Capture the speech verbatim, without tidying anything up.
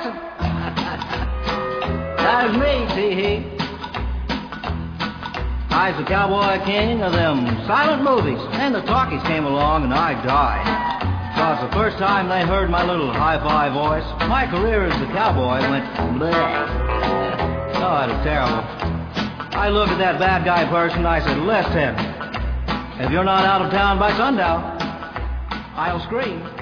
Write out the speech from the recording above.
Jackson. That was me, tee-hee. I was the cowboy king of them silent movies, and the talkies came along and I died. Cause the first time they heard my little hi-fi voice, my career as the cowboy went bleh. Oh, it was terrible. I looked at that bad guy person, I said, listen, if you're not out of town by sundown, I'll scream.